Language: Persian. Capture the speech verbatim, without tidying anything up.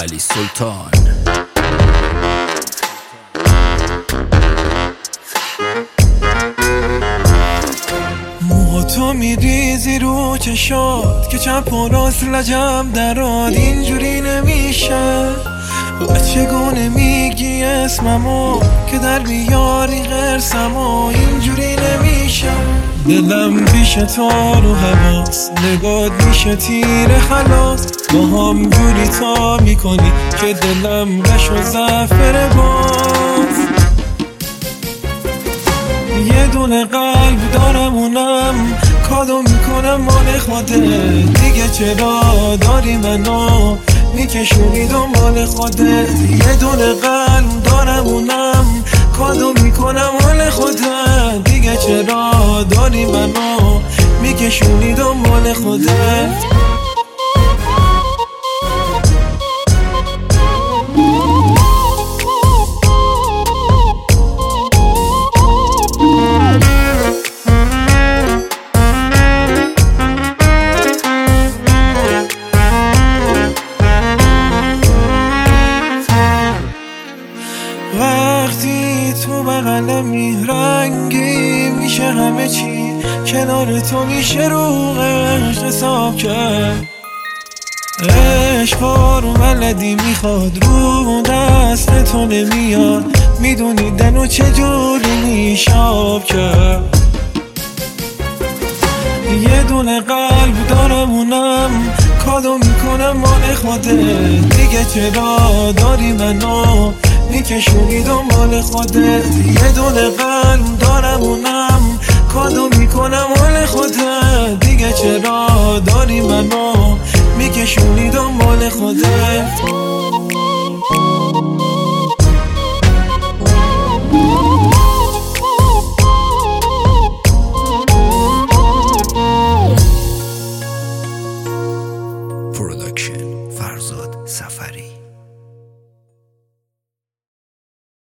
علی سلطان. تو میریزی رو چشات که چند پراس لجم دراد، اینجوری نمیشه. و چگونه میگی اسممو که در بیاری غرسمو، اینجوری نمیشه. دلم پیش تو رو حواس، نگات میشه تیر خلاص. با هم جوری تا میکنی که دلم گش و زفر باز. یه دونه قلب دارم اونم کادو میکنم مال خودت، دیگه چرا داری منو میکشونی دنبال خودت. یه دونه قلب دارم اونم کادو میکنم مال خودت، دیگه چرا داری منو میکشونی دنبال خودت. وقتی تو بغلمی رنگی میشه همه چی، کنار تو میشه رو عشق حساب کرد. عشقا رو بلدی میخواد رو دست تو نمیاد، میدونی دنو چجوری میشاب کرد. یه دونه قلب دارم اونم کادو میکنم مال خودت، دیگه چرا داری منو میکشونی دنبال خودت. یه دونه قلب دارم اونم کادو میکنم مال خودت، دیگه چرا داری منو میکشونی دنبال خودت. پروداکشن فرزاد سفری.